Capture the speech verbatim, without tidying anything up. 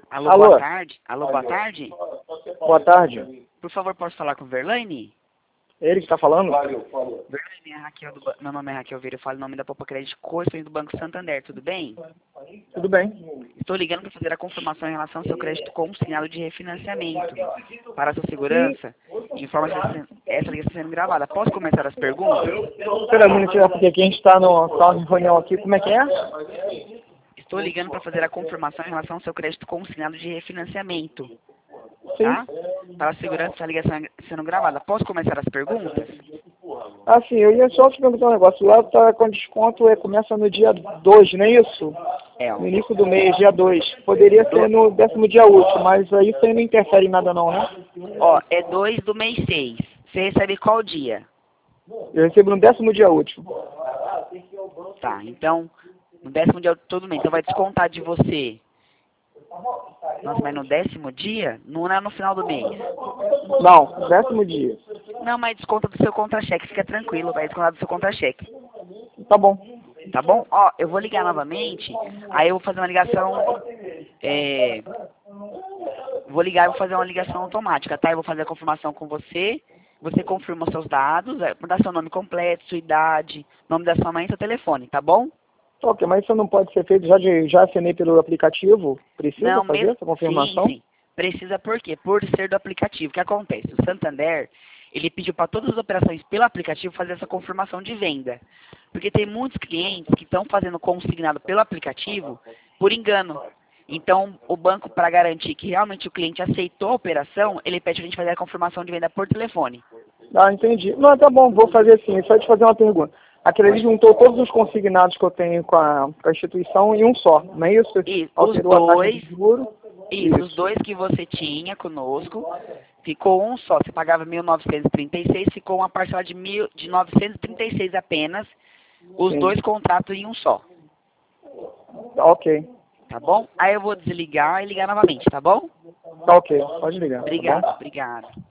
Alô, Alô? boa tarde. Alô, boa tarde. Boa tarde. Por favor, posso falar com o Verlaine? Ele que está falando? Verlaine, é Raquel do, ba- meu nome é Raquel Vieira, eu falo em nome da Popa Crédito Correção do Banco Santander, tudo bem? Tudo bem. Estou ligando para fazer a confirmação em relação ao seu crédito consignado de refinanciamento. Para a sua Sim. segurança, informa que essa essa ligação está sendo gravada. Posso começar as perguntas? Espera um minutinho, porque aqui a gente está no tá em reunião aqui. Como é que é? Estou ligando para fazer a confirmação em relação ao seu crédito consignado de refinanciamento. Sim. Tá? Para a segurança, essa ligação está sendo gravada. Posso começar as perguntas? Ah, sim, eu ia só te perguntar um negócio. Lá tá com desconto, é, começa no dia dois, não é isso? É, ó. No início do mês, dia dois. Poderia ser no décimo dia útil, mas aí isso aí não interfere em nada não, né? Ó, é dois do mês seis. Você recebe qual dia? Eu recebo no décimo dia útil. Tá, então, no décimo dia, todo mês. Então vai descontar de você. Nossa, mas no décimo dia? Não é no final do mês. Não, décimo dia. Não, mas desconta do seu contra-cheque. Fica tranquilo, vai descontar do seu contra-cheque. Tá bom. Tá bom? Ó, eu vou ligar novamente. Aí eu vou fazer uma ligação. É, vou ligar e vou fazer uma ligação automática, tá? Eu vou fazer a confirmação com você. Você confirma os seus dados, é, dá seu nome completo, sua idade, nome da sua mãe e seu telefone, tá bom? Ok, mas isso não pode ser feito, já, de, já assinei pelo aplicativo, precisa Não, fazer mesmo. essa confirmação? Sim, sim. Precisa por quê? Por ser do aplicativo. O que acontece? O Santander, ele pediu para todas as operações pelo aplicativo fazer essa confirmação de venda. Porque tem muitos clientes que estão fazendo consignado pelo aplicativo por engano. Então, o banco, para garantir que realmente o cliente aceitou a operação, ele pede para a gente fazer a confirmação de venda por telefone. Ah, entendi. Não, tá bom, vou fazer assim, só te fazer uma pergunta. Aquele ali juntou todos os consignados que eu tenho com a, com a instituição em um só, não é isso? E os Alterou a taxa de dois, juros. isso, os dois que você tinha conosco, ficou um só. Você pagava mil novecentos e trinta e seis, ficou uma parcela de, mil, de novecentos e trinta e seis apenas, os Sim. dois contratos em um só. Ok, Tá bom? Aí eu vou desligar e ligar novamente, tá bom? tá ok, pode ligar, tá bom? Obrigado, obrigado.